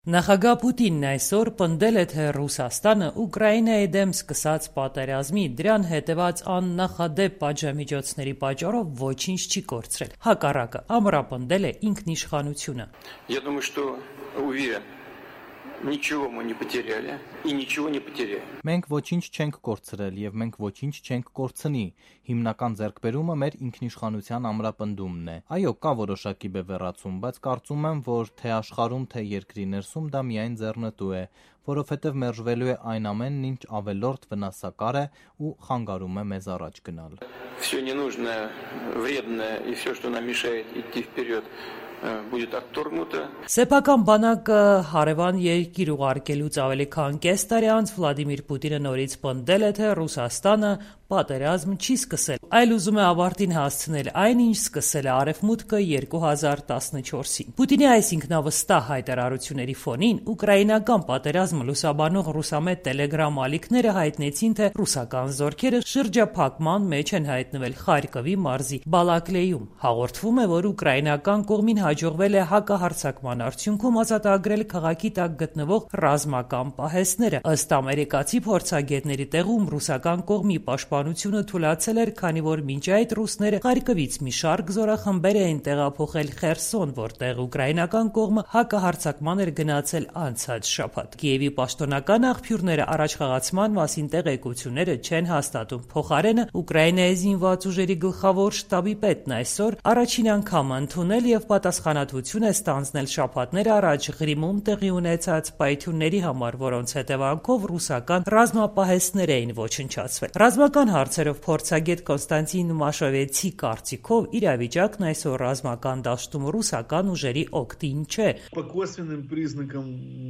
Նախագահ Պուտինն այսօր պնդել է, թե Ռուսաստանը Ուկրաինայի դեմ սկսած պատերազմի դրան հետևած աննախադեպ պատժամիջոցների պատճառով ոչինչ չի կորցրել։ Հակառակը, ամրապնդել է ինքնիշխանությունը։ Я думаю, что уверен, ничего мы не потеряли и ничего не потеряем. Մենք ոչինչ չենք կորցրել եւ մենք ոչինչ չենք կորցնի։ Հիմնական ձեռքբերումը մեր ինքնիշխանության ամրապնդումն է։ Այո, կա որոշակի բևեռացում, բայց կարծում եմ, որ թե աշխարհում, թե երկրի ներսում դա միայն ձեռնտու է, որովհետեւ մերժվելու է այն ամենն, ինչ ավելորդ վնասակար է ու խանգարում է մեզ առաջ գնալ։ Всё ненужное, вредное и всё, что нам мешает идти вперед, будет отторгнуто. Սեփական բանակը հարևան երկիր ուղարկելուց ավելի քան կես տարի անց Վլադիմիր Պուտինը նորից պնդել է, թե Ռուսաստանը պատերազմ չի սկսել, այլ ուզում է ավարտին հասցնել այն, ինչ սկսել է Արևմուտքը 2014-ին։ Պուտինի այս ինքնավստահ հայտարարությունների ֆոնին ուկրաինական պատերազմը լուսաբանող ռուսամետ տելեգրամ ալիքները հայտնեցին, թե ռուսական զորքերը շրջափակման մեջ են հայտնվել Խարկովի մարզի Բալակլեյում։ Հաղորդվում է, որ ուկրաինական կողմին հաջողվել է հակահարձակման արդյունքում ազատագրել քաղաքի տակ գտնվող ռազմական պահեստները։ Ըստ ամերիկացի փորձագետների տեղում ռուսական կողմի պաշտպանությունը թուլացել էր, քանի որ մինչ այդ ռուսները Խարկովից մի շարք զորախմբեր էին տեղափոխել Խերսոն, որտեղ ուկրաինական կողմը հակահարձակման էր գնացել անցած շաբաթ։ Կիևի պաշտոնական աղբյուրները առաջխաղացման մասին տեղեկությունները չեն հաստատում։ Փոխարենը Ուկրաինայի զինված ուժերի գլխավոր շտաբի պետն այսօր առաջին անգամ ընդունել եւ պատասխանատվություն է ստանձնել շաբաթներ առաջ Ղրիմում տեղի ունեցած պայթյունների համար, որոնց հետևանքով ռուսական ռազմապահեստներ էին ոչնչացվել։ Ռազմական հարցերով փորձագետ Կոնստանտին Մաշովեցի կարծիքով իրավիճակն այսօր ռազմական դաշտում ռուսական ուժերի օգտին չէ։ По косвенным признакам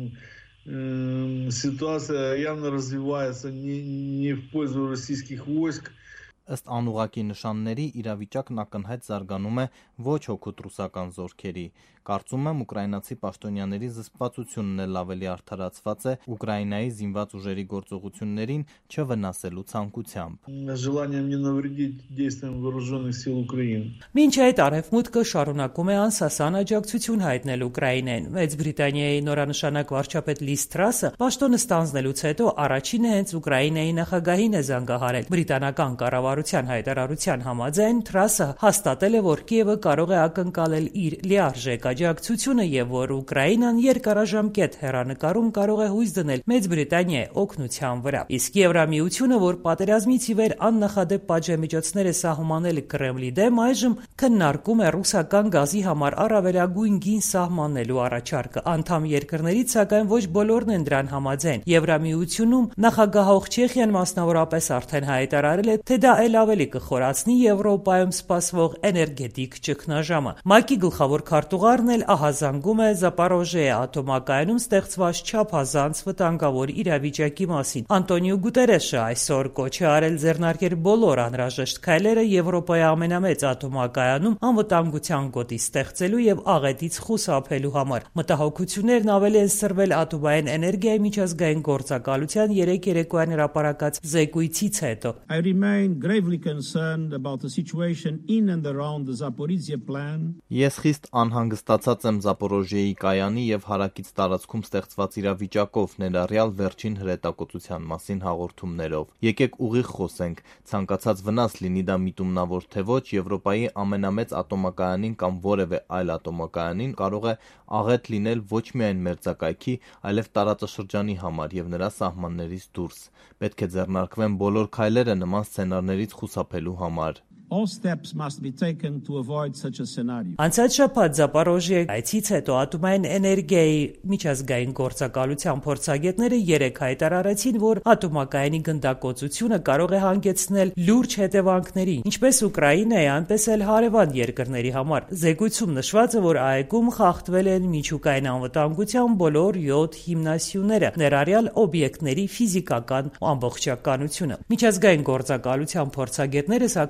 ситуация явно развивается не в пользу российских войск. Ըստ անուղղակի նշանների իրավիճակն ակնհայտ զարգանում է ոչ հօգուտ ռուսական զորքերի։ Կարծում եմ ուկրաինացի պաշտոնյաների զսպվածությունն էլ ավելի արդարացված է Ուկրաինայի զինված ուժերի գործողություններին չվնասելու ցանկությամբ։ Желанием не навредить действиям вооруженных сил Украины. Մինչ այդ Արևմուտքը շարունակում է անսասան աջակցություն հայտնել Ուկրաինային։ Մեծ Բրիտանիայի նորանշանակ վարչապետ Լիզ Թրասը պաշտոնը ստանձնելուց հետո առաջինը հենց Ուկրաինայի նախագահին է զանգահարել։ Բրիտանական կառավարության հայտարարության համաձայն Թրասը հաստատել է, որ Կիևը կարող է ակնկալել իր լիարժեք աջակցությունը եւ որ Ուկրաինան երկարաժամկետ հեռանկարում կարող է հույս դնել Մեծ Բրիտանիայի օգնության վրա։ Իսկ Եվրամիությունը, որ պատերազմից ի վեր աննախադեպ պատժամիջոցներ է սահմանել Կրեմլի դեմ, այժմ քննարկում է ռուսական գազի համար առավելագույն գին սահմանելու առաջարկը։ Անդամ երկրներից, սակայն ոչ բոլորն են դրան համաձայն։ Եվրամիությունում նախագահող Չեխիան մասնավորապես արդեն հայտարարել է, թե դա այլ ավելի կխորացնի Եվրոպայում սպասվող էներգետիկ ճգնաժամը։ ՄԱԿ-ի գլխավոր քարտուղարն էլ ահազանգում է Զապորոժիե ատոմակայանում ստեղծված չափազանց վտանգավոր իրավիճակի մասին։ Անտոնիո Գուտերեշը այսօր կոչ է արել ձեռնարկել բոլոր անհրաժեշտ քայլերը Եվրոպայի ամենամեծ ատոմակայանում անվտանգության գոտի ստեղծելու եւ աղետից խուսափելու համար։ Մտահոգություններն ավելի են սրվել ատոմային էներգիայի միջազգային գործակալության երեկոյան հրապարակած զեկույցից հետո։ I remain gravely concerned about the situation in and around the Zaporizhzhia plant. Ես խիստ անհանգստացած եմ Զապորոժիեի կայանի եւ հարակից տարածքում ստեղծված իրավիճակով, ներառյալ վերջին հրետակոծության մասին հաղորդումներով։ Եկեք ուղիղ խոսենք, ցանկացած վնաս լինի դա միտումնավոր թե ոչ, Եվրոպայի ամենամեծ ատոմակայանին կամ որևէ այլ ատոմակայանին կարող է աղետ լինել ոչ միայն մերձակայքի, այլև տարածաշրջանի համար եւ նրա սահմաններից դուրս։ Պետք է ձեռնարկվեն բոլոր քայլերը նման սցենարներից խուսափելու համար։ All steps must be taken to avoid such a scenario. Անցած շաբաթ Զապորոժիեի այցից հետո ատոմային էներգիայի միջազգային գործակալության փորձագետները երեկ հայտարարեցին, որ ատոմակայանի գնդակոծությունը կարող է հանգեցնել լուրջ հետևանքների, ինչպես Ուկրաինայի, այնպես էլ հարևան երկրների համար։ Զեկույցում նշված է, որ այգում խախտվել են միջուկային անվտանգության բոլոր 7 հիմնասյուները, ներառյալ օբյեկտների ֆիզիկական ամբողջականությունը։ Միջազգային գործակալության փորձագետները սակայն չեն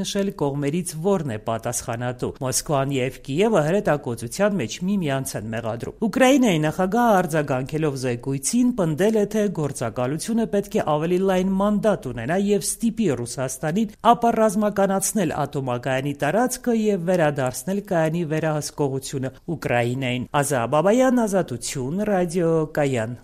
նշել կողմերից որն է պատասխանատու։ Մոսկվան եւ Կիևը հրետակոծության մեջ միմյանց են մեղադրում։ Ուկրաինայի նախագահը արձագանքելով զեկույցին պնդել է, թե գործակալությունը պետք է ավելի լայն մանդատ ունենա եւ ստիպի Ռուսաստանին ապառազմականացնել ատոմակայանի տարածքը եւ վերադարձնել կայանի վերահսկողությունը Ուկրաինային։ Ազա Բաբայան, Ազատություն, ռադիո Կայան։